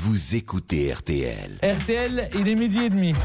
vous écoutez RTL. RTL, il est 12h30.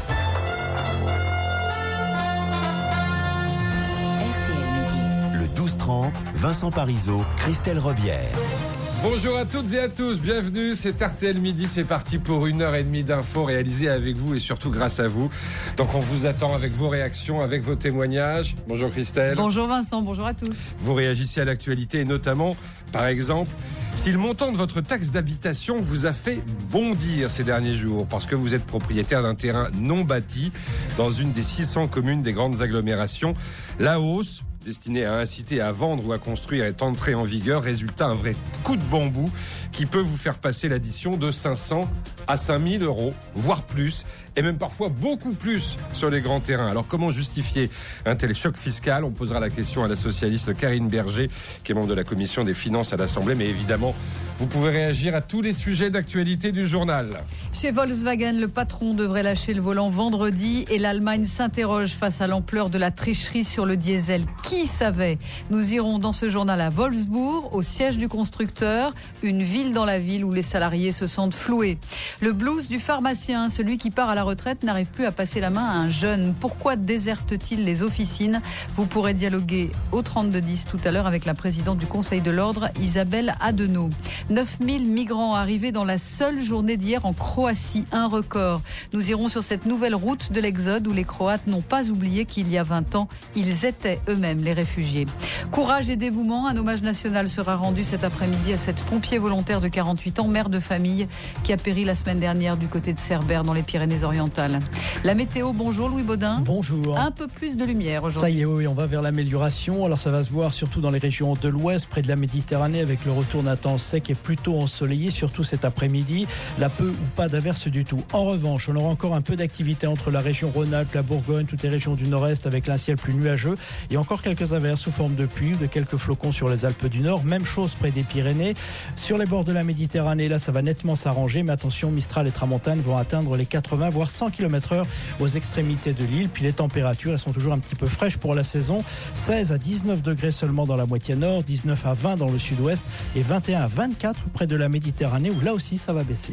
Le 12-30, Vincent Parisot, Christelle Robière. Bonjour à toutes et à tous, bienvenue, c'est RTL Midi, c'est parti pour 1h30 d'infos réalisées avec vous et surtout grâce à vous. Donc on vous attend avec vos réactions, avec vos témoignages. Bonjour Christelle. Bonjour Vincent, bonjour à tous. Vous réagissez à l'actualité et notamment, par exemple, si le montant de votre taxe d'habitation vous a fait bondir ces derniers jours parce que vous êtes propriétaire d'un terrain non bâti dans une des 600 communes des grandes agglomérations, la hausse destinée à inciter à vendre ou à construire est entrée en vigueur. Résultat, un vrai coup de bambou qui peut vous faire passer l'addition de 500 à 5000 euros, voire plus, et même parfois beaucoup plus sur les grands terrains. Alors comment justifier un tel choc fiscal ? On posera la question à la socialiste Karine Berger, qui est membre de la commission des finances à l'Assemblée, mais évidemment, vous pouvez réagir à tous les sujets d'actualité du journal. Chez Volkswagen, le patron devrait lâcher le volant vendredi et l'Allemagne s'interroge face à l'ampleur de la tricherie sur le diesel. Qui savait ? Nous irons dans ce journal à Wolfsburg, au siège du constructeur, une ville dans la ville où les salariés se sentent floués. Le blues du pharmacien, celui qui part à la retraite, n'arrive plus à passer la main à un jeune. Pourquoi déserte-t-il les officines ? Vous pourrez dialoguer au 3210 tout à l'heure avec la présidente du Conseil de l'Ordre, Isabelle Adenau. 9000 migrants arrivés dans la seule journée d'hier en Croatie, un record. Nous irons sur cette nouvelle route de l'Exode où les Croates n'ont pas oublié qu'il y a 20 ans, ils étaient eux-mêmes les réfugiés. Courage et dévouement, un hommage national sera rendu cet après-midi à cette pompier volontaire de 48 ans, mère de famille, qui a péri la semaine dernière du côté de Cerbère dans les Pyrénées-Orientales. La météo, bonjour Louis Baudin. Bonjour. Un peu plus de lumière aujourd'hui. Ça y est, oui, on va vers l'amélioration. Alors ça va se voir surtout dans les régions de l'ouest, près de la Méditerranée, avec le retour d'un temps sec et plutôt ensoleillé, surtout cet après-midi. Là, peu ou pas d'averses du tout. En revanche, on aura encore un peu d'activité entre la région Rhône-Alpes, la Bourgogne, toutes les régions du nord-est, avec un ciel plus nuageux et encore quelques averses sous forme de pluie, de quelques flocons sur les Alpes du Nord. Même chose près des Pyrénées. Sur les bords de la Méditerranée, là, ça va nettement s'arranger, mais attention, Mistral et Tramontane vont atteindre les 80 voire 100 km/h aux extrémités de l'île. Puis les températures, elles sont toujours un petit peu fraîches pour la saison. 16 à 19 degrés seulement dans la moitié nord, 19 à 20 dans le sud-ouest et 21 à 24 près de la Méditerranée où là aussi ça va baisser.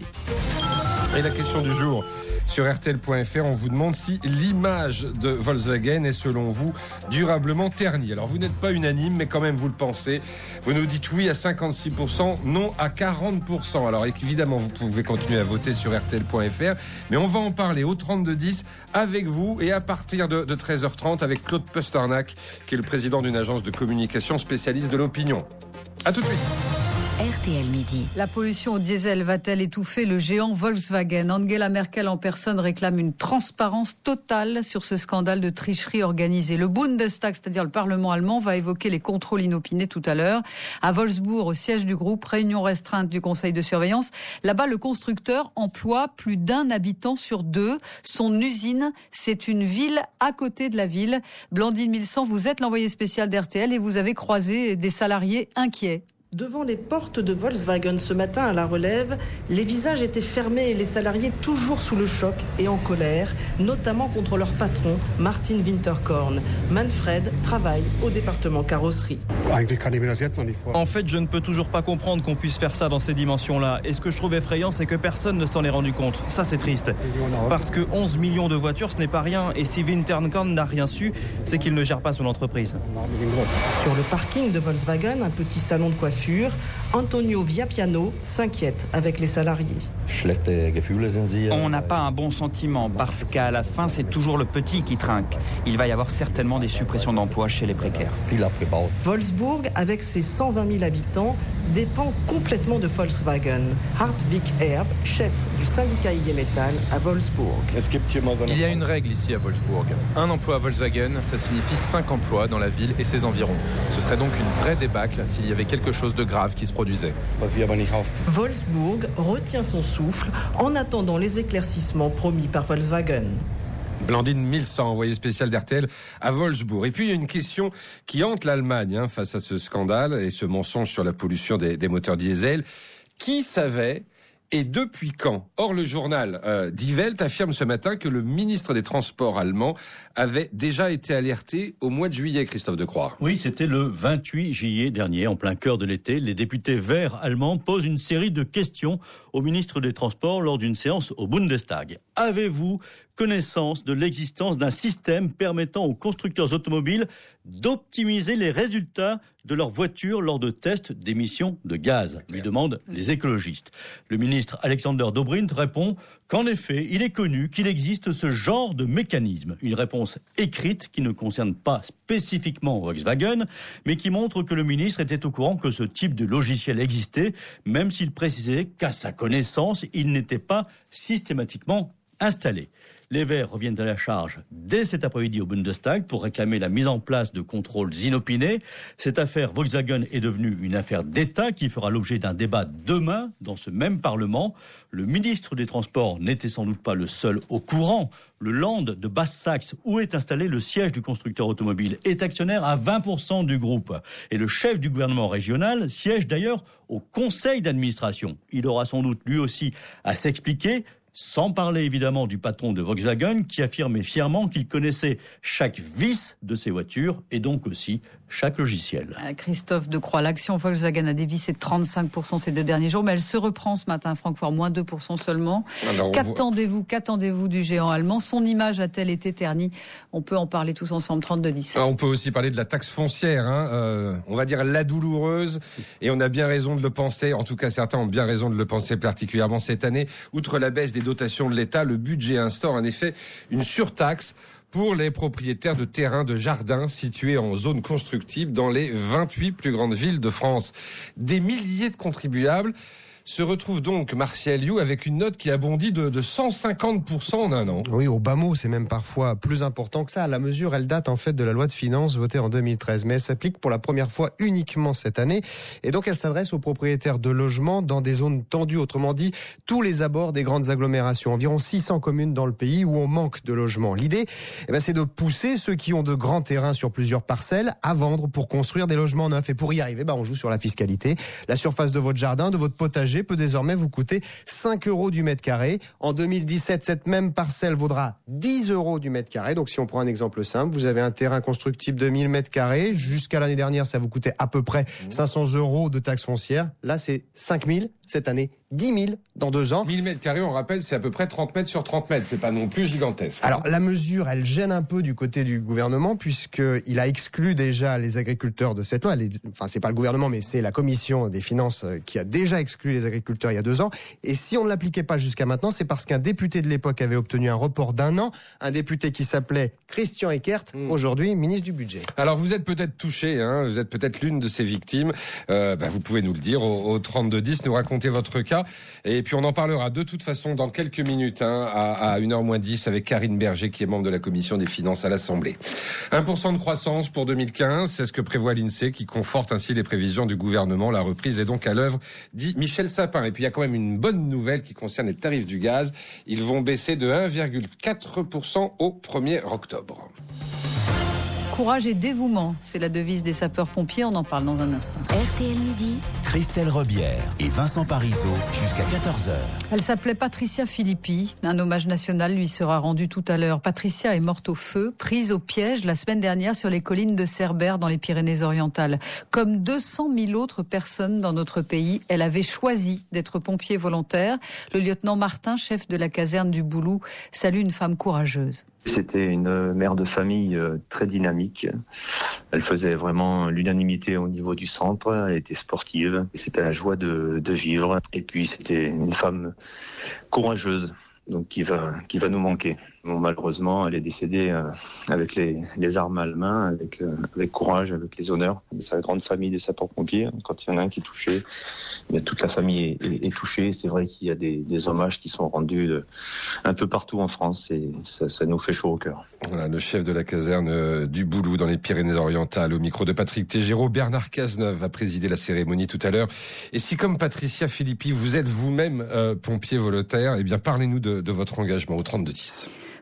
Et la question du jour sur RTL.fr, on vous demande si l'image de Volkswagen est selon vous durablement ternie. Alors vous n'êtes pas unanime, mais quand même vous le pensez. Vous nous dites oui à 56%, non à 40%. Alors évidemment vous pouvez continuer à voter sur RTL.fr, mais on va en parler au 3210 avec vous et à partir de 13h30 avec Claude Pasternak, qui est le président d'une agence de communication spécialiste de l'opinion. A tout de suite. RTL Midi. La pollution au diesel va-t-elle étouffer le géant Volkswagen ? Angela Merkel en personne réclame une transparence totale sur ce scandale de tricherie organisée. Le Bundestag, c'est-à-dire le Parlement allemand, va évoquer les contrôles inopinés tout à l'heure. À Wolfsburg, au siège du groupe, réunion restreinte du conseil de surveillance. Là-bas, le constructeur emploie plus d'un habitant sur deux. Son usine, c'est une ville à côté de la ville. Blandine Milsan, vous êtes l'envoyée spéciale d'RTL et vous avez croisé des salariés inquiets. Devant les portes de Volkswagen ce matin à la relève, les visages étaient fermés et les salariés toujours sous le choc et en colère, notamment contre leur patron, Martin Winterkorn. Manfred travaille au département carrosserie. En fait, je ne peux toujours pas comprendre qu'on puisse faire ça dans ces dimensions-là. Et ce que je trouve effrayant, c'est que personne ne s'en est rendu compte. Ça, c'est triste. Parce que 11 millions de voitures, ce n'est pas rien. Et si Winterkorn n'a rien su, c'est qu'il ne gère pas son entreprise. Sur le parking de Volkswagen, un petit salon de coiffure, Antonio Viapiano s'inquiète avec les salariés. On n'a pas un bon sentiment parce qu'à la fin, c'est toujours le petit qui trinque. Il va y avoir certainement des suppressions d'emplois chez les précaires. Wolfsburg, avec ses 120 000 habitants, dépend complètement de Volkswagen. Hartwig Erb, chef du syndicat IG Metall à Wolfsburg. Il y a une règle ici à Wolfsburg. Un emploi à Volkswagen, ça signifie 5 emplois dans la ville et ses environs. Ce serait donc une vraie débâcle s'il y avait quelque chose de grave qui se produisait. Wolfsburg retient son souffle en attendant les éclaircissements promis par Volkswagen. Blandine Milsan, envoyée spéciale d'RTL à Wolfsburg. Et puis il y a une question qui hante l'Allemagne face à ce scandale et ce mensonge sur la pollution des moteurs diesel. Qui savait Et depuis quand ? Or, le journal Die Welt affirme ce matin que le ministre des Transports allemand avait déjà été alerté au mois de juillet, Christophe Decroix. Oui, c'était le 28 juillet dernier, en plein cœur de l'été. Les députés verts allemands posent une série de questions au ministre des Transports lors d'une séance au Bundestag. Avez-vous connaissance de l'existence d'un système permettant aux constructeurs automobiles d'optimiser les résultats de leurs voitures lors de tests d'émissions de gaz, lui demandent les écologistes. Le ministre Alexander Dobrindt répond qu'en effet, il est connu qu'il existe ce genre de mécanisme. Une réponse écrite qui ne concerne pas spécifiquement Volkswagen, mais qui montre que le ministre était au courant que ce type de logiciel existait, même s'il précisait qu'à sa connaissance, il n'était pas systématiquement installé. Les Verts reviennent à la charge dès cet après-midi au Bundestag pour réclamer la mise en place de contrôles inopinés. Cette affaire Volkswagen est devenue une affaire d'État qui fera l'objet d'un débat demain dans ce même Parlement. Le ministre des Transports n'était sans doute pas le seul au courant. Le Land de Basse-Saxe, où est installé le siège du constructeur automobile, est actionnaire à 20% du groupe. Et le chef du gouvernement régional siège d'ailleurs au conseil d'administration. Il aura sans doute lui aussi à s'expliquer. Sans parler évidemment du patron de Volkswagen qui affirmait fièrement qu'il connaissait chaque vis de ses voitures et donc aussi chaque logiciel. Christophe Decroix, l'action Volkswagen a dévissé de 35% ces 2 derniers jours, mais elle se reprend ce matin à Francfort, moins 2% seulement. Alors, qu'attendez-vous du géant allemand ? Son image a-t-elle été ternie ? On peut en parler tous ensemble, 32-10. On peut aussi parler de la taxe foncière, on va dire la douloureuse, et on a bien raison de le penser, en tout cas certains ont bien raison de le penser particulièrement cette année. Outre la baisse des dotations de l'État, le budget instaure en effet une surtaxe pour les propriétaires de terrains de jardins situés en zone constructible dans les 28 plus grandes villes de France. Des milliers de contribuables se retrouve donc Martial You avec une note qui a bondi de 150% en un an. Oui, au bas mot, c'est même parfois plus important que ça. La mesure, elle date en fait de la loi de finances votée en 2013, mais elle s'applique pour la première fois uniquement cette année. Et donc, elle s'adresse aux propriétaires de logements dans des zones tendues, autrement dit, tous les abords des grandes agglomérations. Environ 600 communes dans le pays où on manque de logements. L'idée, c'est de pousser ceux qui ont de grands terrains sur plusieurs parcelles à vendre pour construire des logements neufs. Et pour y arriver, on joue sur la fiscalité. La surface de votre jardin, de votre potager peut désormais vous coûter 5 € du mètre carré. En 2017, cette même parcelle vaudra 10 € du mètre carré. Donc si on prend un exemple simple, vous avez un terrain constructible de 1000 mètres carrés. Jusqu'à l'année dernière, ça vous coûtait à peu près 500 € de taxes foncières. Là, c'est 5000 cette année. 10 000 dans 2 ans. 1000 mètres carrés, on rappelle, c'est à peu près 30 mètres sur 30 mètres. C'est pas non plus gigantesque. Alors, la mesure, elle gêne un peu du côté du gouvernement puisqu'il a exclu déjà les agriculteurs de cette loi. Enfin, c'est pas le gouvernement, mais c'est la commission des finances qui a déjà exclu les agriculteurs il y a 2 ans. Et si on ne l'appliquait pas jusqu'à maintenant, c'est parce qu'un député de l'époque avait obtenu un report d'1 an. Un député qui s'appelait Christian Eckert, aujourd'hui ministre du Budget. Alors, vous êtes peut-être touché, vous êtes peut-être l'une de ces victimes. Vous pouvez nous le dire au 32-10, nous raconter votre cas. Et puis on en parlera de toute façon dans quelques minutes à 1h-10 avec Karine Berger qui est membre de la commission des finances à l'Assemblée. 1% de croissance pour 2015, c'est ce que prévoit l'INSEE qui conforte ainsi les prévisions du gouvernement. La reprise est donc à l'œuvre, dit Michel Sapin. Et puis il y a quand même une bonne nouvelle qui concerne les tarifs du gaz. Ils vont baisser de 1,4% au 1er octobre. Courage et dévouement, c'est la devise des sapeurs-pompiers, on en parle dans un instant. RTL Midi, Christelle Robière et Vincent Parisot jusqu'à 14h. Elle s'appelait Patricia Filippi, un hommage national lui sera rendu tout à l'heure. Patricia est morte au feu, prise au piège la semaine dernière sur les collines de Cerbère dans les Pyrénées-Orientales. Comme 200 000 autres personnes dans notre pays, elle avait choisi d'être pompier volontaire. Le lieutenant Martin, chef de la caserne du Boulou, salue une femme courageuse. C'était une mère de famille très dynamique. Elle faisait vraiment l'unanimité au niveau du centre. Elle était sportive. Et c'était la joie de vivre. Et puis c'était une femme courageuse, donc qui va nous manquer. Bon, malheureusement, elle est décédée avec les armes à la main, avec courage, avec les honneurs. C'est la grande famille des sapeurs-pompiers. Quand il y en a un qui est touché, toute la famille est touchée. C'est vrai qu'il y a des hommages qui sont rendus un peu partout en France et ça nous fait chaud au cœur. Voilà, le chef de la caserne du Boulou dans les Pyrénées-Orientales, au micro de Patrick Tégéraud. Bernard Cazeneuve va présider la cérémonie tout à l'heure. Et si, comme Patricia Filippi, vous êtes vous-même pompier volontaire, eh bien parlez-nous de votre engagement au 32-10.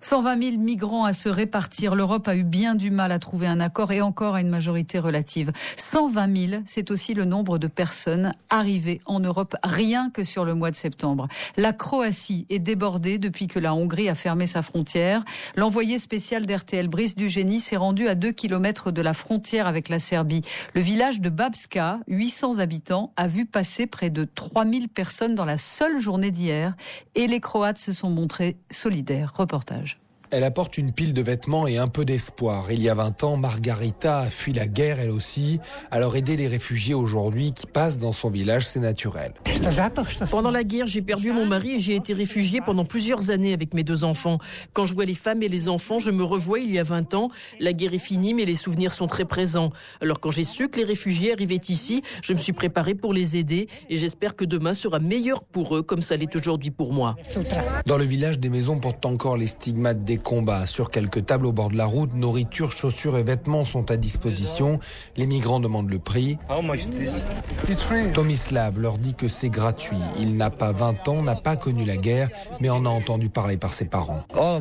120 000 migrants à se répartir. L'Europe a eu bien du mal à trouver un accord et encore à une majorité relative. 120 000, c'est aussi le nombre de personnes arrivées en Europe rien que sur le mois de septembre. La Croatie est débordée depuis que la Hongrie a fermé sa frontière. L'envoyé spécial d'RTL Brice Dugény s'est rendu à 2 km de la frontière avec la Serbie. Le village de Babska, 800 habitants, a vu passer près de 3000 personnes dans la seule journée d'hier et les Croates se sont montrés solidaires. Reportage. Elle apporte une pile de vêtements et un peu d'espoir. Il y a 20 ans, Margarita a fui la guerre elle aussi. Alors aider les réfugiés aujourd'hui qui passent dans son village, c'est naturel. Pendant la guerre, j'ai perdu mon mari et j'ai été réfugiée pendant plusieurs années avec mes 2 enfants. Quand je vois les femmes et les enfants, je me revois il y a 20 ans. La guerre est finie, mais les souvenirs sont très présents. Alors quand j'ai su que les réfugiés arrivaient ici, je me suis préparée pour les aider et j'espère que demain sera meilleur pour eux comme ça l'est aujourd'hui pour moi. Dans le village, des maisons portent encore les stigmates des combats. Sur quelques tables au bord de la route, nourriture, chaussures et vêtements sont à disposition. Les migrants demandent le prix. Tomislav leur dit que c'est gratuit. Il n'a pas 20 ans, n'a pas connu la guerre, mais en a entendu parler par ses parents.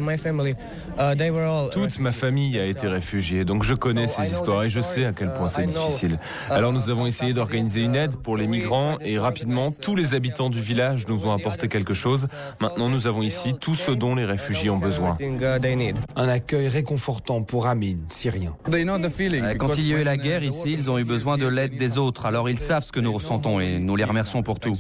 Toute ma famille a été réfugiée, donc je connais ces histoires et je sais à quel point c'est difficile. Alors nous avons essayé d'organiser une aide pour les migrants et rapidement, tous les habitants du village nous ont apporté quelque chose. Maintenant, nous avons ici tout ce dont les réfugiés ont besoin. Un accueil réconfortant pour Amin, syrien. Quand il y a eu la guerre ici, ils ont eu besoin de l'aide des autres. Alors ils savent ce que nous ressentons et nous les remercions pour tout.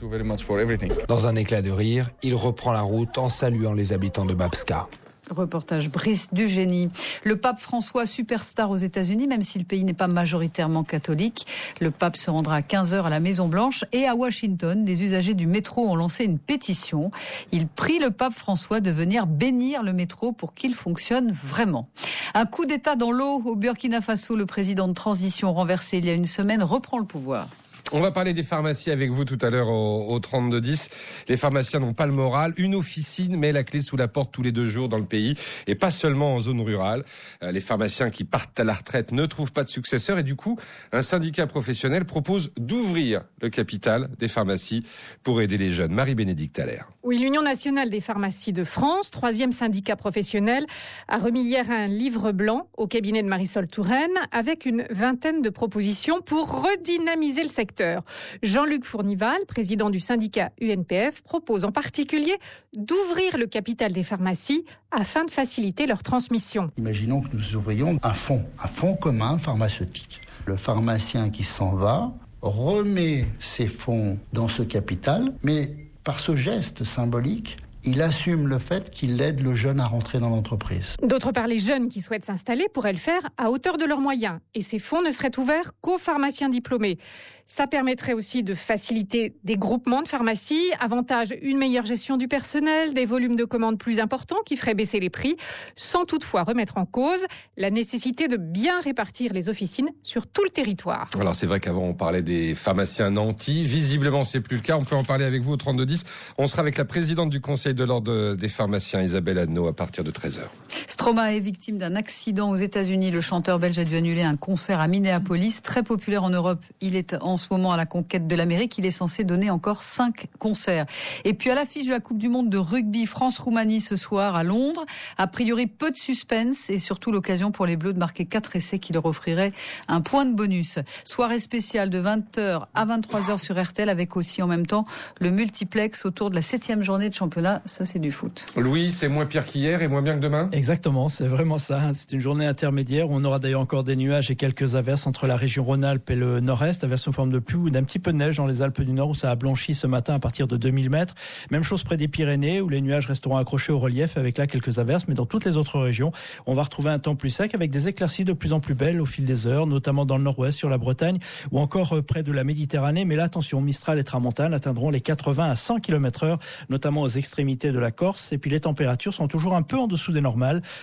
Dans un éclat de rire, il reprend la route en saluant les habitants de Babska. Reportage Brice Dugény. Le pape François, superstar aux États-Unis, même si le pays n'est pas majoritairement catholique. Le pape se rendra à 15h à la Maison-Blanche et à Washington. Des usagers du métro ont lancé une pétition. Ils prient le pape François de venir bénir le métro pour qu'il fonctionne vraiment. Un coup d'État dans l'eau au Burkina Faso. Le président de transition renversé il y a une semaine reprend le pouvoir. On va parler des pharmacies avec vous tout à l'heure au 3210. Les pharmaciens n'ont pas le moral. Une officine met la clé sous la porte tous les 2 jours dans le pays et pas seulement en zone rurale. Les pharmaciens qui partent à la retraite ne trouvent pas de successeur et du coup, un syndicat professionnel propose d'ouvrir le capital des pharmacies pour aider les jeunes. Marie-Bénédicte Allaire. Oui, l'Union nationale des pharmacies de France, 3e syndicat professionnel, a remis hier un livre blanc au cabinet de Marisol Touraine avec une vingtaine de propositions pour redynamiser le secteur. Jean-Luc Fournival, président du syndicat UNPF, propose en particulier d'ouvrir le capital des pharmacies afin de faciliter leur transmission. Imaginons que nous ouvrions un fonds commun pharmaceutique. Le pharmacien qui s'en va remet ses fonds dans ce capital, mais par ce geste symbolique, il assume le fait qu'il aide le jeune à rentrer dans l'entreprise. D'autre part, les jeunes qui souhaitent s'installer pourraient le faire à hauteur de leurs moyens. Et ces fonds ne seraient ouverts qu'aux pharmaciens diplômés. Ça permettrait aussi de faciliter des groupements de pharmacies, avantage une meilleure gestion du personnel, des volumes de commandes plus importants qui feraient baisser les prix, sans toutefois remettre en cause la nécessité de bien répartir les officines sur tout le territoire. Alors c'est vrai qu'avant on parlait des pharmaciens nantis, visiblement c'est plus le cas, on peut en parler avec vous au 3210. On sera avec la présidente du Conseil de l'Ordre des pharmaciens, Isabelle Adno, à partir de 13h. Stromae est victime d'un accident aux États-Unis. Le chanteur belge a dû annuler un concert à Minneapolis, très populaire en Europe. Il est en ce moment à la conquête de l'Amérique. Il est censé donner encore 5 concerts. Et puis à l'affiche de la Coupe du Monde de rugby France-Roumanie ce soir à Londres, a priori peu de suspense et surtout l'occasion pour les Bleus de marquer 4 essais qui leur offriraient un point de bonus. Soirée spéciale de 20h à 23h sur RTL avec aussi en même temps le multiplex autour de la 7e journée de championnat. Ça c'est du foot. Louis, c'est moins pire qu'hier et moins bien que demain ? Exactement, c'est vraiment ça. C'est une journée intermédiaire où on aura d'ailleurs encore des nuages et quelques averses entre la région Rhône-Alpes et le nord-est, averses en forme de pluie ou d'un petit peu de neige dans les Alpes du Nord où ça a blanchi ce matin à partir de 2000 mètres. Même chose près des Pyrénées où les nuages resteront accrochés au relief avec là quelques averses, mais dans toutes les autres régions, on va retrouver un temps plus sec avec des éclaircies de plus en plus belles au fil des heures, notamment dans le nord-ouest, sur la Bretagne ou encore près de la Méditerranée. Mais là, attention, Mistral et Tramontane atteindront les 80 à 100 km/h, notamment aux extrémités de la Corse. Et puis les températures sont toujours un peu en dessous des normales.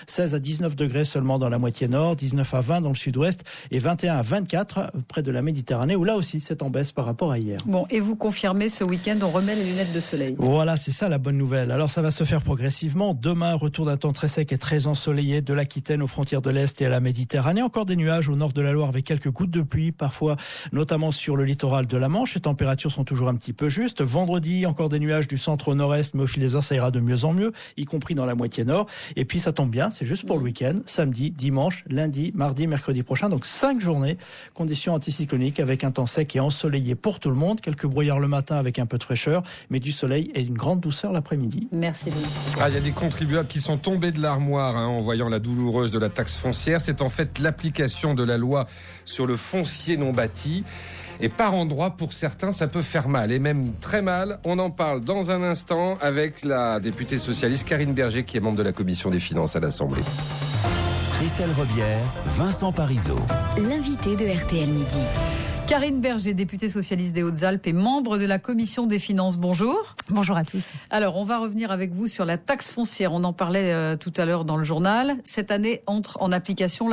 16 à 19 degrés seulement dans la moitié nord, 19 à 20 dans le sud-ouest et 21 à 24 près de la Méditerranée où là aussi c'est en baisse par rapport à hier. Bon, et vous confirmez ce week-end, on remet les lunettes de soleil. Voilà, c'est ça la bonne nouvelle. Alors ça va se faire progressivement. Demain, retour d'un temps très sec et très ensoleillé de l'Aquitaine aux frontières de l'Est et à la Méditerranée. Encore des nuages au nord de la Loire avec quelques gouttes de pluie, parfois notamment sur le littoral de la Manche. Les températures sont toujours un petit peu justes. Vendredi, encore des nuages du centre au nord-est, mais au fil des heures, ça ira de mieux en mieux, y compris dans la moitié nord. Et puis ça tombe bien, c'est juste pour le week-end. Samedi, dimanche, lundi, mardi, mercredi prochain. Donc 5 journées, conditions anticycloniques avec un temps sec et ensoleillé pour tout le monde. Quelques brouillards le matin avec un peu de fraîcheur, mais du soleil et une grande douceur l'après-midi. Merci. Il y a des contribuables qui sont tombés de l'armoire en voyant la douloureuse de la taxe foncière. C'est en fait l'application de la loi sur le foncier non bâti. Et par endroits, pour certains, ça peut faire mal, et même très mal. On en parle dans un instant avec la députée socialiste Karine Berger, qui est membre de la commission des finances à l'Assemblée. Christelle Rebière, Vincent Parisot. L'invité de RTL Midi. Karine Berger, députée socialiste des Hautes-Alpes et membre de la commission des finances. Bonjour. Bonjour à tous. Alors, on va revenir avec vous sur la taxe foncière. On en parlait tout à l'heure dans le journal. Cette année entre en application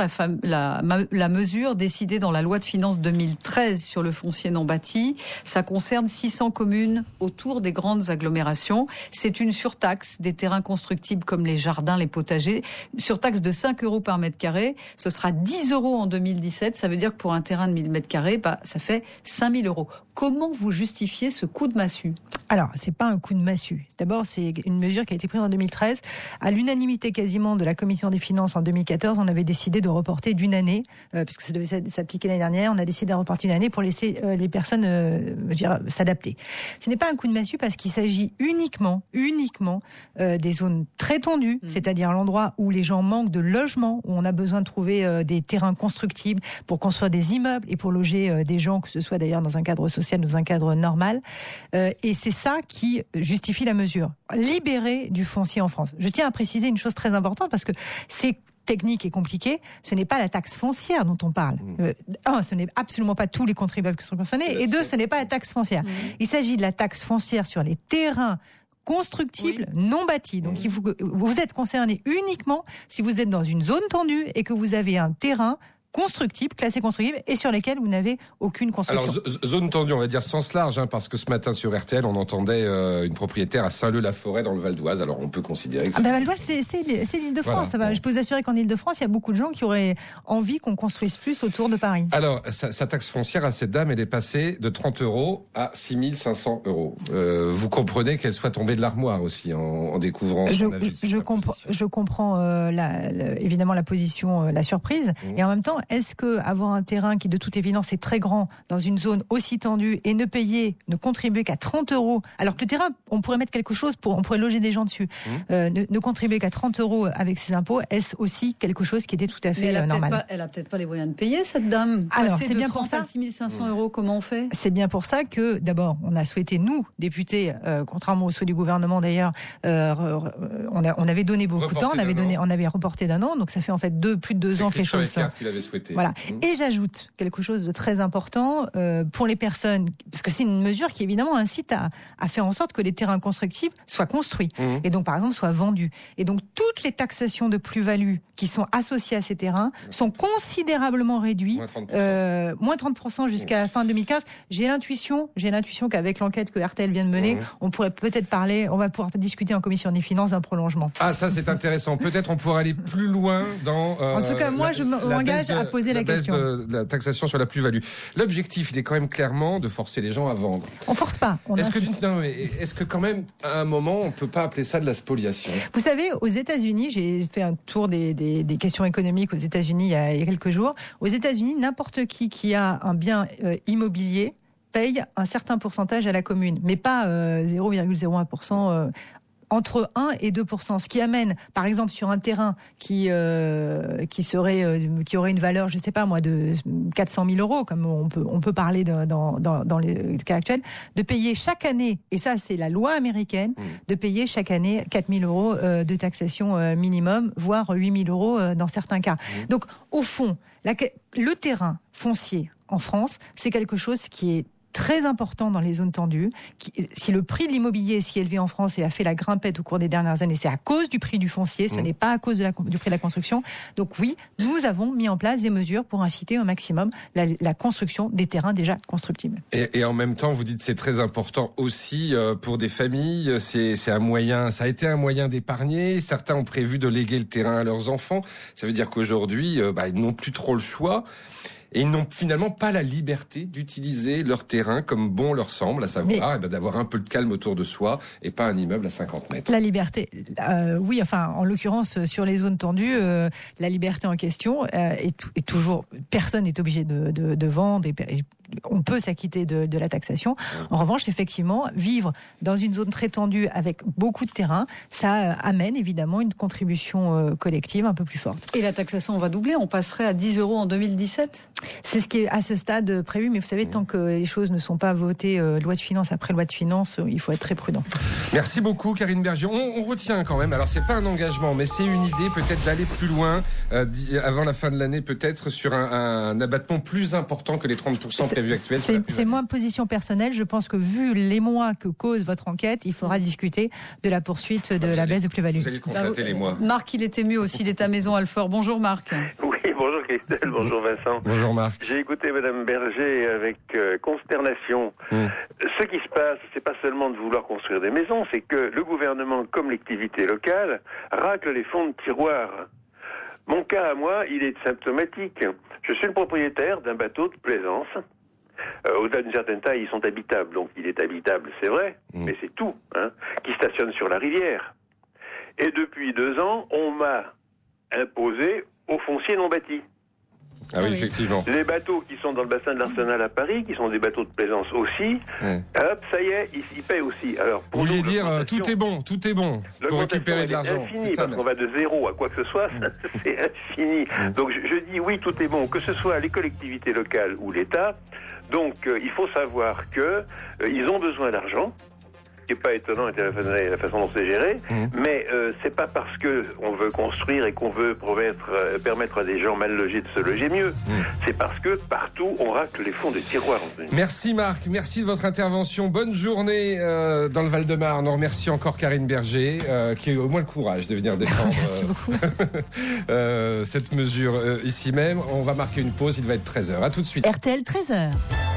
la mesure décidée dans la loi de finances 2013 sur le foncier non bâti. Ça concerne 600 communes autour des grandes agglomérations. C'est une surtaxe des terrains constructibles comme les jardins, les potagers. Surtaxe de 5 € par mètre carré. Ce sera 10 € en 2017. Ça veut dire que pour un terrain de 1000 mètres carrés, ça fait 5 000 €. Comment vous justifiez ce coup de massue ? Alors, c'est pas un coup de massue. D'abord, c'est une mesure qui a été prise en 2013. À l'unanimité quasiment de la Commission des finances en 2014, on avait décidé de reporter d'une année, puisque ça devait s'appliquer l'année dernière. On a décidé de reporter d'une année pour laisser les personnes s'adapter. Ce n'est pas un coup de massue parce qu'il s'agit uniquement des zones très tendues, c'est-à-dire l'endroit où les gens manquent de logement, où on a besoin de trouver des terrains constructibles pour construire des immeubles et pour loger des gens, que ce soit d'ailleurs dans un cadre social, dans un cadre normal. Et c'est ça qui justifie la mesure. Libérer du foncier en France. Je tiens à préciser une chose très importante parce que c'est technique et compliqué, ce n'est pas la taxe foncière dont on parle. Ce n'est absolument pas tous les contribuables qui sont concernés. Et deux, ce n'est pas la taxe foncière. Il s'agit de la taxe foncière sur les terrains constructibles non bâtis. Donc vous êtes concerné uniquement si vous êtes dans une zone tendue et que vous avez un terrain constructibles, classés constructibles, et sur lesquels vous n'avez aucune construction. Alors, zone tendue, on va dire sens large, parce que ce matin sur RTL, on entendait une propriétaire à Saint-Leu-la-Forêt dans le Val d'Oise. Alors, on peut considérer que... Val d'Oise, c'est l'Île-de-France. Voilà. Je peux vous assurer qu'en Île-de-France, il y a beaucoup de gens qui auraient envie qu'on construise plus autour de Paris. Alors, sa taxe foncière à cette dame, elle est passée de 30 € à 6 500 €. Vous comprenez qu'elle soit tombée de l'armoire aussi en découvrant son avis. Je comprends évidemment la position, la surprise, et en même temps, est-ce que avoir un terrain qui de toute évidence est très grand dans une zone aussi tendue et ne contribuer qu'à 30 €, alors que le terrain, on pourrait mettre quelque chose on pourrait loger des gens dessus, ne contribuer qu'à 30 € avec ses impôts, est-ce aussi quelque chose qui était tout à fait normal? Elle a peut-être pas les moyens de payer, cette dame. Alors c'est bien pour ça. À 6 500 €, comment on fait? C'est bien pour ça que d'abord on a souhaité, nous députés, contrairement au souhait du gouvernement d'ailleurs, on avait donné beaucoup de temps, on avait reporté d'un an, donc ça fait en fait plus de 2 ans que les choses sont. Voilà. Et j'ajoute quelque chose de très important pour les personnes, parce que c'est une mesure qui évidemment incite à faire en sorte que les terrains constructibles soient construits et donc par exemple soient vendus. Et donc toutes les taxations de plus-value qui sont associées à ces terrains sont considérablement réduites, moins 30% jusqu'à la fin 2015. J'ai l'intuition qu'avec l'enquête que RTL vient de mener, on pourrait peut-être on va pouvoir discuter en commission des finances d'un prolongement. Ah, ça c'est intéressant. Peut-être on pourra aller plus loin dans. En tout cas, moi je m'engage à poser la question. De la taxation sur la plus-value. L'objectif, il est quand même clairement de forcer les gens à vendre. On force pas. Est-ce que quand même, à un moment, on peut pas appeler ça de la spoliation? Vous savez, aux États-Unis, j'ai fait un tour des questions économiques aux États-Unis il y a quelques jours. Aux États-Unis, n'importe qui a un bien immobilier paye un certain pourcentage à la commune, mais pas 0,01%. Entre 1 et 2%, ce qui amène, par exemple, sur un terrain qui aurait une valeur, je sais pas moi, de 400 000 €, comme on peut parler dans les cas actuels, de payer chaque année, et ça c'est la loi américaine, de payer chaque année 4 000 € de taxation minimum, voire 8 000 € dans certains cas. Donc, au fond, le terrain foncier en France, c'est quelque chose qui est très important dans les zones tendues. Si le prix de l'immobilier est si élevé en France et a fait la grimpette au cours des dernières années, c'est à cause du prix du foncier, ce n'est pas à cause du prix de la construction. Donc oui, nous avons mis en place des mesures pour inciter au maximum la construction des terrains déjà constructibles. Et en même temps, vous dites c'est très important aussi pour des familles, c'est un moyen, ça a été un moyen d'épargner. Certains ont prévu de léguer le terrain à leurs enfants. Ça veut dire qu'aujourd'hui, ils n'ont plus trop le choix. Et ils n'ont finalement pas la liberté d'utiliser leur terrain comme bon leur semble, à savoir d'avoir un peu de calme autour de soi et pas un immeuble à 50 mètres. La liberté, oui, enfin, en l'occurrence, sur les zones tendues, la liberté en question est toujours... Personne n'est obligé de vendre et on peut s'acquitter de la taxation. En revanche, effectivement, vivre dans une zone très tendue avec beaucoup de terrain, ça amène évidemment une contribution collective un peu plus forte. Et la taxation, on va doubler, on passerait à 10 € en 2017 ? C'est ce qui est à ce stade prévu, mais vous savez, tant que les choses ne sont pas votées loi de finances après loi de finances, il faut être très prudent. Merci beaucoup Karine Berger. On retient quand même, alors c'est pas un engagement, mais c'est une idée peut-être d'aller plus loin, avant la fin de l'année peut-être, sur un abattement plus important que les 30% prévus actuels. C'est ma position personnelle. Je pense que vu l'émoi que cause votre enquête, il faudra discuter de la poursuite de la baisse de plus-value. Vous allez le constater, l'émoi. Marc, il est ému aussi, il est à Maison Alfort. Bonjour Marc. Oui, bonjour Christelle, bonjour Vincent. Bonjour Marc. J'ai écouté Madame Berger avec consternation. Ce qui se passe, c'est pas seulement de vouloir construire des maisons, c'est que le gouvernement, comme l'activité locale, racle les fonds de tiroir. Mon cas à moi, il est symptomatique. Je suis le propriétaire d'un bateau de plaisance. Au-delà d'une certaine taille, ils sont habitables. Donc il est habitable, c'est vrai, mais c'est tout, qui stationne sur la rivière. Et depuis 2 ans, on m'a imposé au foncier non bâti. Ah oui, effectivement. Les bateaux qui sont dans le bassin de l'Arsenal à Paris, qui sont des bateaux de plaisance aussi, hop, ça y est, ils payent aussi. Alors, pour vous vouliez dire tout est bon pour récupérer de l'argent. C'est infini, parce qu'on va de 0 à quoi que ce soit, c'est infini. Donc je dis oui, tout est bon, que ce soit les collectivités locales ou l'État. Donc il faut savoir que ils ont besoin d'argent. Ce qui n'est pas étonnant la façon dont c'est géré, mais c'est pas parce que on veut construire et qu'on veut permettre à des gens mal logés de se loger mieux. C'est parce que partout on racle les fonds des tiroirs. Merci Marc, merci de votre intervention. Bonne journée dans le Val-de-Marne. On remercie encore Karine Berger qui a eu au moins le courage de venir défendre cette mesure ici même. On va marquer une pause, il va être 13h. À tout de suite. RTL 13h.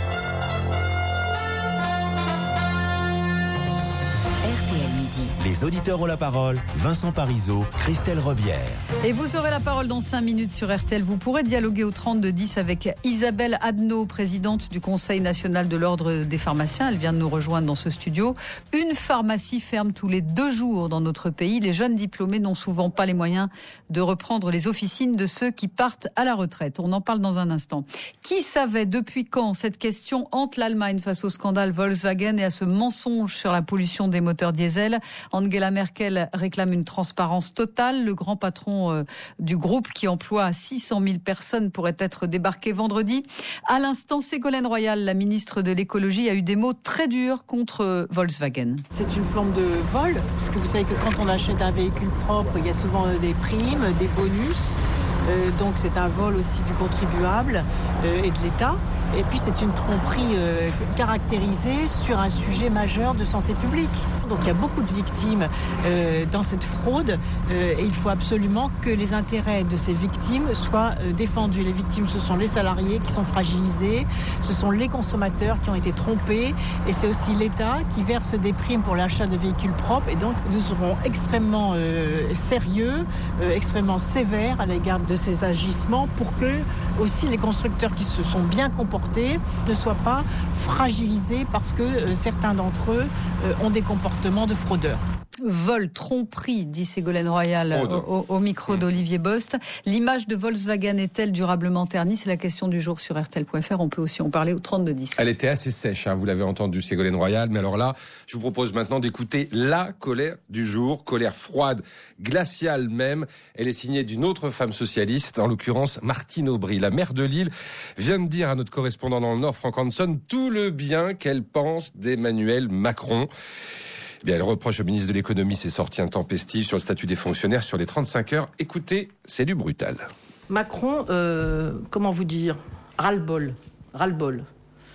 Les auditeurs ont la parole. Vincent Parisot, Christelle Robière. Et vous aurez la parole dans 5 minutes sur RTL. Vous pourrez dialoguer au 32-10 avec Isabelle Adnaud, présidente du Conseil national de l'Ordre des pharmaciens. Elle vient de nous rejoindre dans ce studio. Une pharmacie ferme tous les 2 jours dans notre pays. Les jeunes diplômés n'ont souvent pas les moyens de reprendre les officines de ceux qui partent à la retraite. On en parle dans un instant. Qui savait depuis quand cette question hante l'Allemagne face au scandale Volkswagen et à ce mensonge sur la pollution des moteurs diesel? Angela Merkel réclame une transparence totale. Le grand patron du groupe qui emploie 600 000 personnes pourrait être débarqué vendredi. À l'instant, Ségolène Royal, la ministre de l'écologie, a eu des mots très durs contre Volkswagen. C'est une forme de vol, parce que vous savez que quand on achète un véhicule propre, il y a souvent des primes, des bonus. Donc c'est un vol aussi du contribuable et de l'État. Et puis c'est une tromperie caractérisée sur un sujet majeur de santé publique. Donc il y a beaucoup de victimes dans cette fraude et il faut absolument que les intérêts de ces victimes soient défendus. Les victimes, ce sont les salariés qui sont fragilisés, ce sont les consommateurs qui ont été trompés et c'est aussi l'État qui verse des primes pour l'achat de véhicules propres. Et donc nous serons extrêmement sérieux, extrêmement sévères à l'égard de ces agissements pour que aussi les constructeurs qui se sont bien comportés ne soient pas fragilisés parce que certains d'entre eux ont des comportements de fraudeurs. Vol, tromperie, dit Ségolène Royal au micro d'Olivier Bost. L'image de Volkswagen est-elle durablement ternie? C'est la question du jour sur RTL.fr. On peut aussi en parler au 32-10. Elle était assez sèche, vous l'avez entendu, Ségolène Royal. Mais alors là, je vous propose maintenant d'écouter la colère du jour, colère froide, glaciale même. Elle est signée d'une autre femme socialiste, en l'occurrence Martine Aubry. La maire de Lille vient de dire à notre correspondant dans le Nord, Franck Hanson, tout le bien qu'elle pense d'Emmanuel Macron. Bien, elle reproche au ministre de l'économie ses sorties intempestives sur le statut des fonctionnaires sur les 35 heures. Écoutez, c'est du brutal. Macron, comment vous dire, ras-le-bol.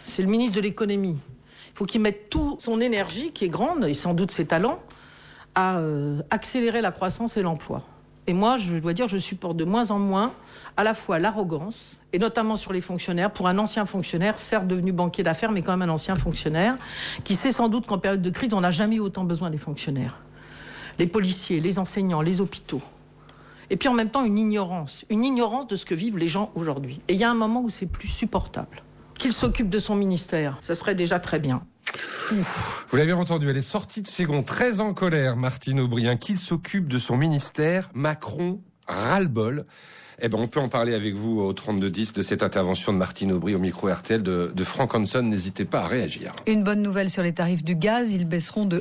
c'est le ministre de l'économie. Il faut qu'il mette toute son énergie, qui est grande, et sans doute ses talents, à accélérer la croissance et l'emploi. Et moi, je dois dire, je supporte de moins en moins à la fois l'arrogance, et notamment sur les fonctionnaires, pour un ancien fonctionnaire, certes devenu banquier d'affaires, mais quand même un ancien fonctionnaire, qui sait sans doute qu'en période de crise, on n'a jamais eu autant besoin des fonctionnaires. Les policiers, les enseignants, les hôpitaux. Et puis en même temps, une ignorance de ce que vivent les gens aujourd'hui. Et il y a un moment où c'est plus supportable. Qu'il s'occupe de son ministère, ça serait déjà très bien. Vous l'avez entendu, elle est sortie de ses gonds, très en colère, Martine Aubry. Qu'il s'occupe de son ministère, Macron, ras-le-bol. Eh ben, on peut en parler avec vous au 3210 de cette intervention de Martine Aubry au micro RTL de Franck Hanson. N'hésitez pas à réagir. Une bonne nouvelle sur les tarifs du gaz. Ils baisseront de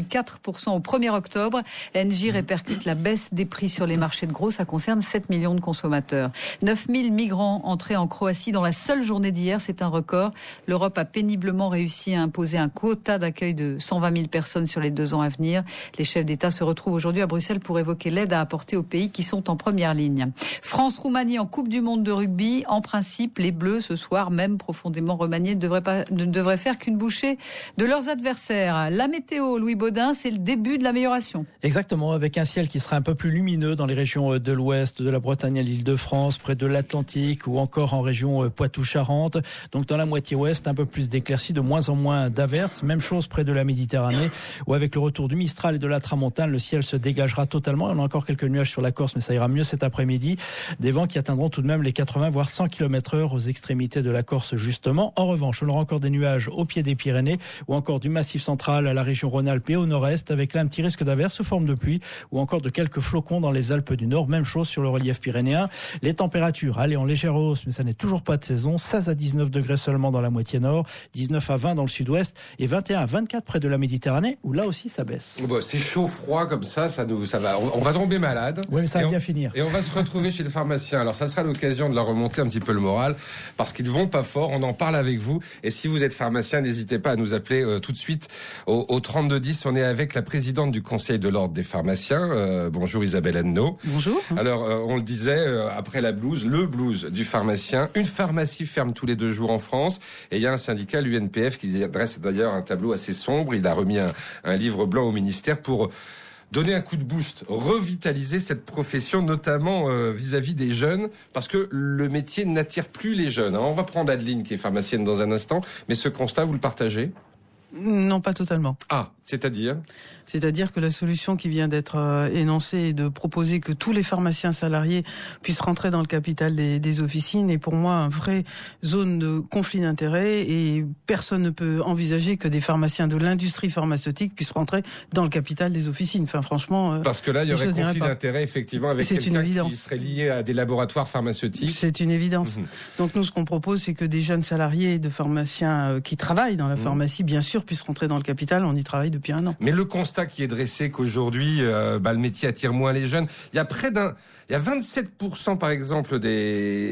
1,4% au 1er octobre. Engie répercute la baisse des prix sur les marchés de gros. Ça concerne 7 millions de consommateurs. 9000 migrants entrés en Croatie dans la seule journée d'hier. C'est un record. L'Europe a péniblement réussi à imposer un quota d'accueil de 120 000 personnes sur les 2 ans à venir. Les chefs d'État se retrouvent aujourd'hui à Bruxelles pour évoquer l'aide à apporter aux pays qui sont en première ligne. France-Roumanie en Coupe du Monde de rugby. En principe, les Bleus, ce soir, même profondément remaniés, ne devraient faire qu'une bouchée de leurs adversaires. La météo, Louis Baudin, c'est le début de l'amélioration. Exactement, avec un ciel qui sera un peu plus lumineux dans les régions de l'ouest, de la Bretagne à l'Île-de-France, près de l'Atlantique ou encore en région Poitou-Charentes. Donc dans la moitié ouest, un peu plus d'éclaircies, de moins en moins d'averses. Même chose près de la Méditerranée, où avec le retour du Mistral et de la Tramontane, le ciel se dégagera totalement. On a encore quelques nuages sur la Corse, mais ça ira mieux cet après-midi. Des vents qui atteindront tout de même les 80 voire 100 km/h aux extrémités de la Corse justement. En revanche, on aura encore des nuages au pied des Pyrénées ou encore du Massif central à la région Rhône-Alpes et au nord-est, avec là un petit risque d'averse sous forme de pluie ou encore de quelques flocons dans les Alpes du Nord. Même chose sur le relief pyrénéen. Les températures, allez, en légère hausse, mais ça n'est toujours pas de saison. 16 à 19 degrés seulement dans la moitié nord, 19 à 20 dans le sud-ouest et 21 à 24 près de la Méditerranée où là aussi ça baisse. Bon, c'est chaud, froid comme ça va. On va tomber malade. Oui, mais ça va bien finir. Et on va se retrouver chez le pharmacien. Alors ça sera l'occasion de leur remonter un petit peu le moral parce qu'ils vont pas fort. On en parle avec vous. Et si vous êtes pharmacien, n'hésitez pas à nous appeler tout de suite au 3210. On est avec la présidente du Conseil de l'Ordre des pharmaciens. Bonjour Isabelle Anneau. Bonjour. Alors on le disait, après le blues du pharmacien, une pharmacie ferme tous les 2 jours en France. Et il y a un syndicat, l'UNPF, qui dresse d'ailleurs un tableau assez sombre. Il a remis un livre blanc au ministère pour donner un coup de boost, revitaliser cette profession, notamment vis-à-vis des jeunes, parce que le métier n'attire plus les jeunes. Alors, on va prendre Adeline, qui est pharmacienne dans un instant, mais ce constat, vous le partagez ? Non, pas totalement. Ah, c'est-à-dire ? C'est-à-dire que la solution qui vient d'être énoncée est de proposer que tous les pharmaciens salariés puissent rentrer dans le capital des officines est pour moi une vraie zone de conflit d'intérêts et personne ne peut envisager que des pharmaciens de l'industrie pharmaceutique puissent rentrer dans le capital des officines. Enfin, franchement... Parce que là, il y aurait conflit d'intérêts, effectivement, avec quelqu'un qui serait lié à des laboratoires pharmaceutiques. C'est une évidence. Donc nous, ce qu'on propose, c'est que des jeunes salariés de pharmaciens qui travaillent dans la pharmacie, bien sûr, puissent rentrer dans le capital. On y travaille depuis 1 an. Mais le constat qui est dressé qu'aujourd'hui, le métier attire moins les jeunes. Il y a il y a 27% par exemple des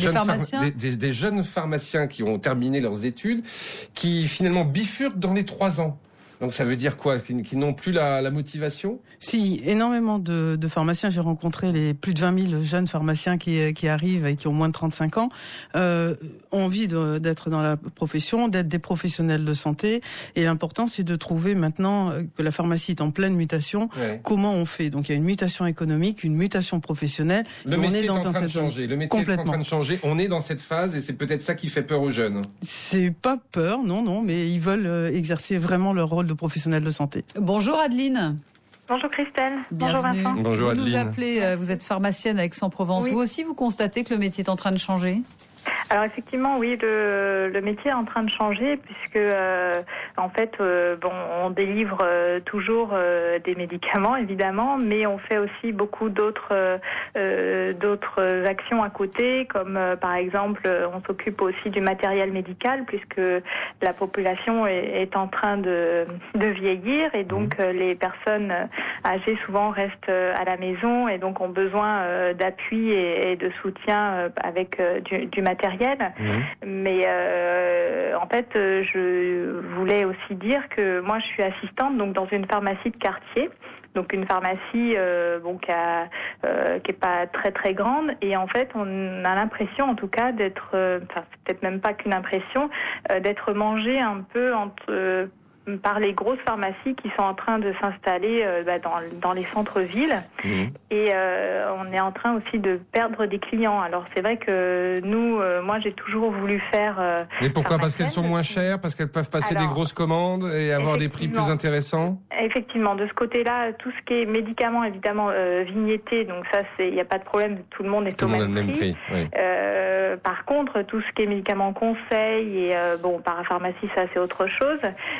jeunes pharmaciens qui ont terminé leurs études, qui finalement bifurquent dans les 3 ans. Donc ça veut dire quoi ? Qu'ils n'ont plus la motivation ? Si, énormément de pharmaciens. J'ai rencontré plus de 20 000 jeunes pharmaciens qui arrivent et qui ont moins de 35 ans, ont envie d'être dans la profession, d'être des professionnels de santé. Et l'important, c'est de trouver maintenant que la pharmacie est en pleine mutation. Ouais. Comment on fait ? Donc il y a une mutation économique, une mutation professionnelle. Le métier est en train de changer. Le métier est en train de changer. On est dans cette phase et c'est peut-être ça qui fait peur aux jeunes. C'est pas peur, non, mais ils veulent exercer vraiment leur rôle de professionnels de santé. Bonjour Adeline. Bonjour Christelle. Bienvenue. Bonjour Vincent. Bonjour Adeline. Vous nous appelez, vous êtes pharmacienne à Aix-en-Provence. Oui. Vous aussi, vous constatez que le métier est en train de changer ? Alors effectivement, oui, le métier est en train de changer puisque en fait, on délivre toujours des médicaments évidemment, mais on fait aussi beaucoup d'autres actions à côté, comme par exemple, on s'occupe aussi du matériel médical puisque la population est en train de vieillir et donc les personnes âgées souvent restent à la maison et donc ont besoin d'appui et de soutien avec du matériel matériel. Mais en fait, je voulais aussi dire que moi, je suis assistante donc dans une pharmacie de quartier. Donc une pharmacie qui est pas très très grande, et en fait on a l'impression en tout cas d'être, c'est peut-être même pas qu'une impression, d'être mangé un peu par les grosses pharmacies qui sont en train de s'installer dans les centres-villes. Et on est en train aussi de perdre des clients. Alors c'est vrai que nous, moi j'ai toujours voulu faire... Mais pourquoi ? Parce qu'elles sont moins chères ? Parce qu'elles peuvent passer des grosses commandes et avoir des prix plus intéressants ? Effectivement, de ce côté-là, tout ce qui est médicaments évidemment vignettés, donc ça il n'y a pas de problème, tout le monde est au même prix. Oui. Par contre, tout ce qui est médicaments conseils et parapharmacie, ça c'est autre chose.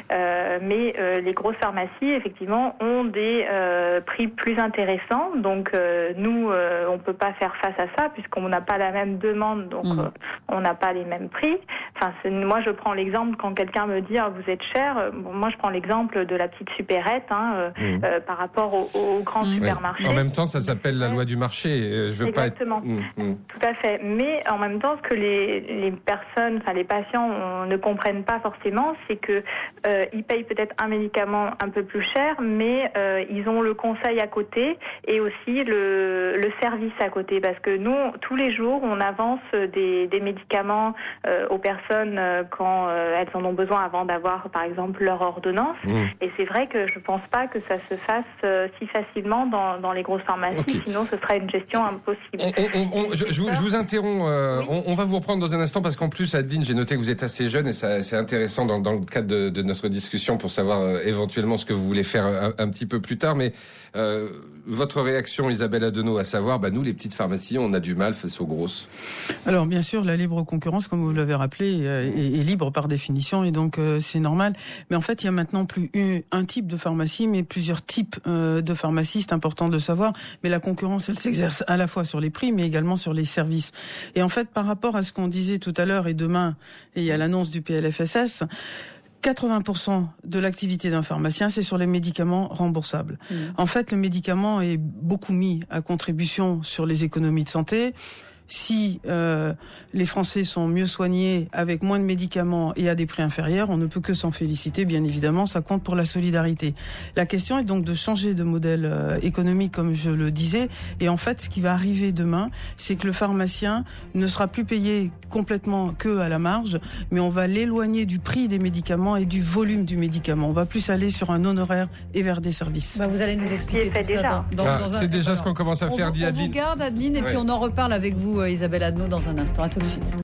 Mais les grosses pharmacies, effectivement, ont des prix plus intéressants. Donc, nous, on peut pas faire face à ça puisqu'on n'a pas la même demande, donc on n'a pas les mêmes prix. Enfin, moi, je prends l'exemple quand quelqu'un me dit vous êtes cher. Moi, je prends l'exemple de la petite supérette par rapport aux grands supermarchés. En même temps, ça s'appelle la loi du marché. Je veux Exactement. Tout à fait. Mais en même temps, ce que les personnes, enfin les patients, ne comprennent pas forcément, c'est que ils payent peut-être un médicament un peu plus cher, mais ils ont le conseil à côté et aussi le service à côté, parce que nous, tous les jours, on avance des médicaments aux personnes quand elles en ont besoin avant d'avoir, par exemple, leur ordonnance. Et c'est vrai que je pense pas que ça se fasse si facilement dans les grosses pharmacies, sinon ce serait une gestion impossible. Je vous interromps, on va vous reprendre dans un instant, parce qu'en plus, Adeline, j'ai noté que vous êtes assez jeune et c'est intéressant dans le cadre de notre discussion pour savoir éventuellement ce que vous voulez faire un petit peu plus tard. Mais votre réaction, Isabelle Adenau, à savoir, nous, les petites pharmacies, on a du mal face aux grosses. Alors, bien sûr, la libre concurrence, comme vous l'avez rappelé, est libre par définition, et donc c'est normal. Mais en fait, il y a maintenant plus un type de pharmacie, mais plusieurs types de pharmacies, c'est important de le savoir. Mais la concurrence, elle s'exerce à la fois sur les prix, mais également sur les services. Et en fait, par rapport à ce qu'on disait tout à l'heure et demain, et à l'annonce du PLFSS, 80% de l'activité d'un pharmacien, c'est sur les médicaments remboursables. En fait, le médicament est beaucoup mis à contribution sur les économies de santé. Si les Français sont mieux soignés avec moins de médicaments et à des prix inférieurs, on ne peut que s'en féliciter, bien évidemment, ça compte pour la solidarité. La question est donc de changer de modèle économique, comme je le disais, et en fait, ce qui va arriver demain, c'est que le pharmacien ne sera plus payé complètement que à la marge, mais on va l'éloigner du prix des médicaments et du volume du médicament. On va plus aller sur un honoraire et vers des services. Vous allez nous expliquer tout ça c'est déjà ce qu'on commence à faire, dit Adeline. On vous garde, Adeline, et puis on en reparle avec vous, Isabelle Adenau, dans un instant. À tout de suite.